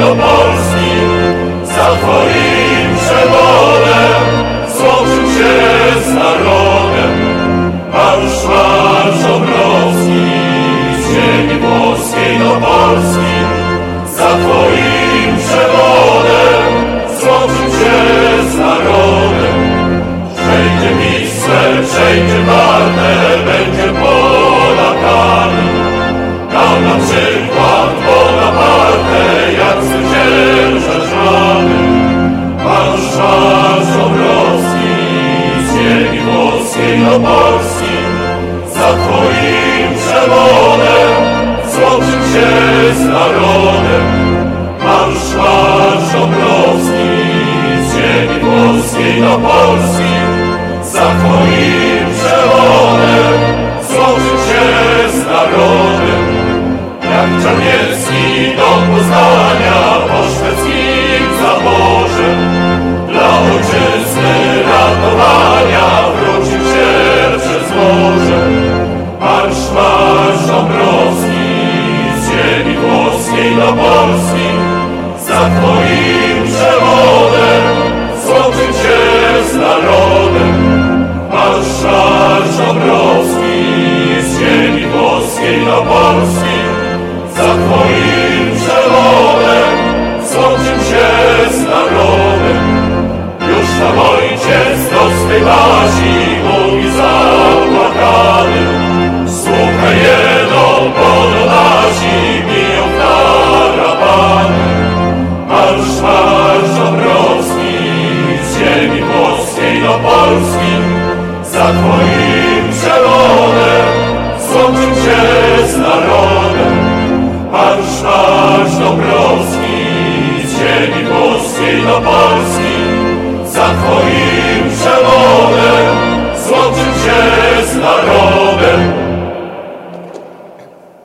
Polski, za Twoim przewodem złączył się z narodem. Marsz, marsz Dąbrowski, z ziemi włoskiej do Polski, za Twoim przewodem złączył się z narodem. Przejdzie Wisłę, przejdzie Wartę, będzie Polakami. Dał nam przykład Bonaparte, jak zwyciężać mamy. Marsz, marsz Dąbrowski, z ziemi włoskiej do Polski, za Twoim przewodem złączył się z narodem. Marsz, marsz Dąbrowski, z ziemi włoskiej do Polski, za Twoim przewodem złączył się z narodem. Jak Czarniecki do Poznania po szwedzkim zaborze, dla ojczyzny ratowania wrócił się przez morze. Marsz, marsz Dąbrowski, z ziemi włoskiej do Polski, za Twoim przewodem złączył się z narodem. Marsz, marsz Dąbrowski, z ziemi włoskiej do Polski, za Twoim przewodem złączył się z narodem. Już tam ojciec do swej wasi mówi zapłakany: słuchaj jedną, bo nasi biją tarapany. Marsz, marsz